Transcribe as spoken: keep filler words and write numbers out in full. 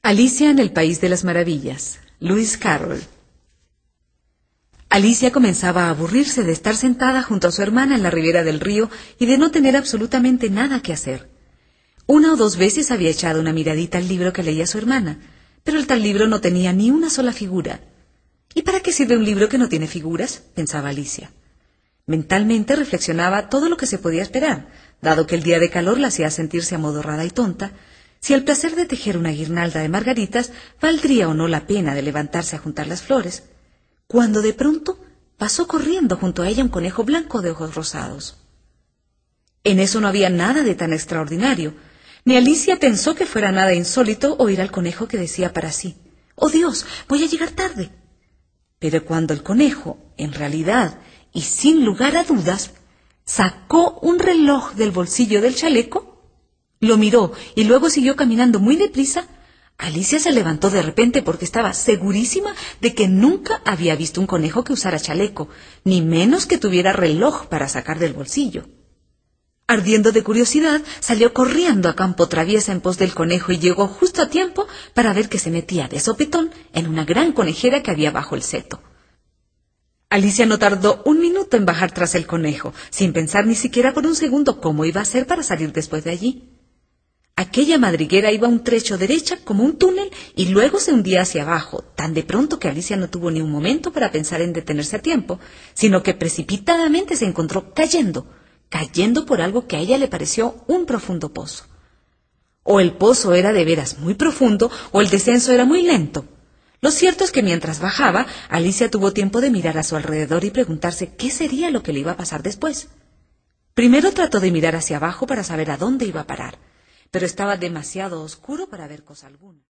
Alicia en el País de las Maravillas, Lewis Carroll. Alicia comenzaba a aburrirse de estar sentada junto a su hermana en la ribera del río y de no tener absolutamente nada que hacer. Una o dos veces había echado una miradita al libro que leía su hermana, pero el tal libro no tenía ni una sola figura. ¿Y para qué sirve un libro que no tiene figuras?, pensaba Alicia. Mentalmente reflexionaba todo lo que se podía esperar, dado que el día de calor la hacía sentirse amodorrada y tonta, si el placer de tejer una guirnalda de margaritas valdría o no la pena de levantarse a juntar las flores, cuando de pronto pasó corriendo junto a ella un conejo blanco de ojos rosados. En eso no había nada de tan extraordinario, ni Alicia pensó que fuera nada insólito oír al conejo que decía para sí: «¡Oh Dios, voy a llegar tarde!». Pero cuando el conejo, en realidad y sin lugar a dudas, sacó un reloj del bolsillo del chaleco, lo miró y luego siguió caminando muy deprisa, Alicia se levantó de repente porque estaba segurísima de que nunca había visto un conejo que usara chaleco, ni menos que tuviera reloj para sacar del bolsillo. Ardiendo de curiosidad, salió corriendo a campo traviesa en pos del conejo y llegó justo a tiempo para ver que se metía de sopetón en una gran conejera que había bajo el seto. Alicia no tardó un minuto en bajar tras el conejo, sin pensar ni siquiera por un segundo cómo iba a hacer para salir después de allí. Aquella madriguera iba un trecho derecha como un túnel y luego se hundía hacia abajo, tan de pronto que Alicia no tuvo ni un momento para pensar en detenerse a tiempo, sino que precipitadamente se encontró cayendo, cayendo por algo que a ella le pareció un profundo pozo. O el pozo era de veras muy profundo o el descenso era muy lento. Lo cierto es que mientras bajaba, Alicia tuvo tiempo de mirar a su alrededor y preguntarse qué sería lo que le iba a pasar después. Primero trató de mirar hacia abajo para saber a dónde iba a parar, pero estaba demasiado oscuro para ver cosa alguna.